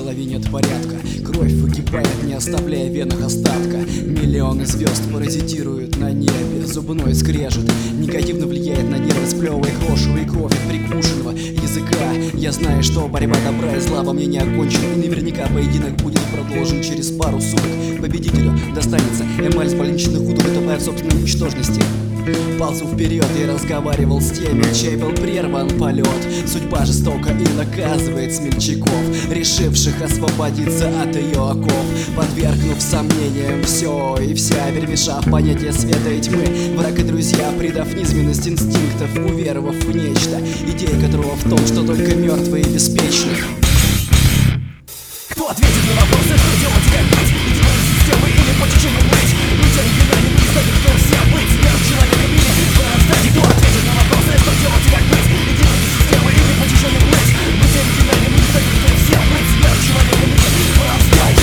голове нет порядка. Кровь выгибает, не оставляя в венах остатка. Миллионы звезд паразитируют на небе. Зубной скрежет негативно влияет на нервы, сплевывая крошевую кровь от прикушенного языка. Я знаю, что борьба добра и зла во мне не окончена, и наверняка поединок будет продолжен через пару суток. Победителю достанется эмаль с больничных удов, утопая в собственной ничтожности. Ползу вперед и разговаривал с теми, чей был прерван полет. Судьба жестока и наказывает смельчаков, решивших освободиться от ее оков, подвергнув сомнениям все и вся, перемешав понятия света и тьмы. Враг и друзья, придав низменность инстинктов, уверовав в нечто, идея которого в том, что только мертвые и беспечны. Кто ответит на вопросы, что делать, как быть? Идеальной системы или по течению быть? Быть оригинальным не стоит, кто все быть. Смерть человека или вырастать. Кто ответит на вопросы, что делать, как быть? Идеальной системы или по течению быть? Быть оригинальным не стоит, кто все быть. Смерть человека или вырастать.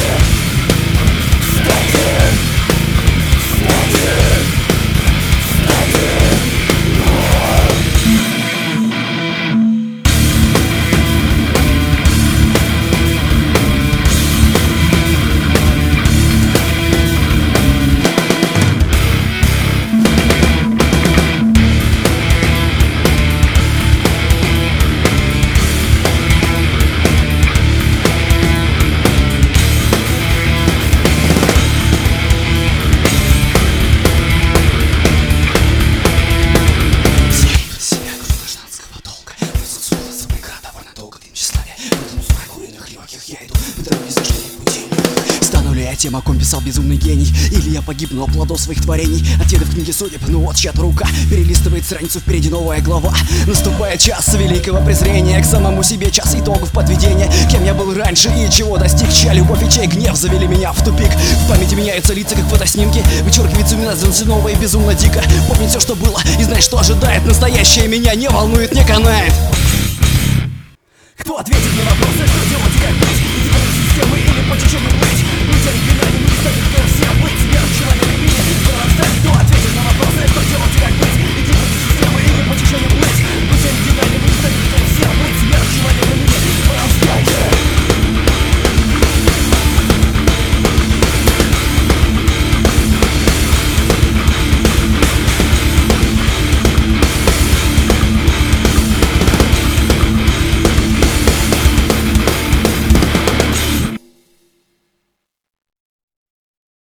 Стану ли я тем, о ком писал безумный гений? Или я погибну от плодов своих творений? Ответы в книге судеб, ну вот чья-то рука перелистывает страницу, впереди новая глава. Наступает час великого презрения к самому себе, час итогов подведения. Кем я был раньше и чего достиг, чья любовь и чей гнев завели меня в тупик. В памяти меняются лица, как фотоснимки, вычеркивается имена снова и безумно дико. Помнить все, что было, и знать, что ожидает. Настоящее меня не волнует, не канает. Кто ответит на вопросы, что делать, как быть? Идеальной системы или по течению быть? Быть оригинальным не стоит.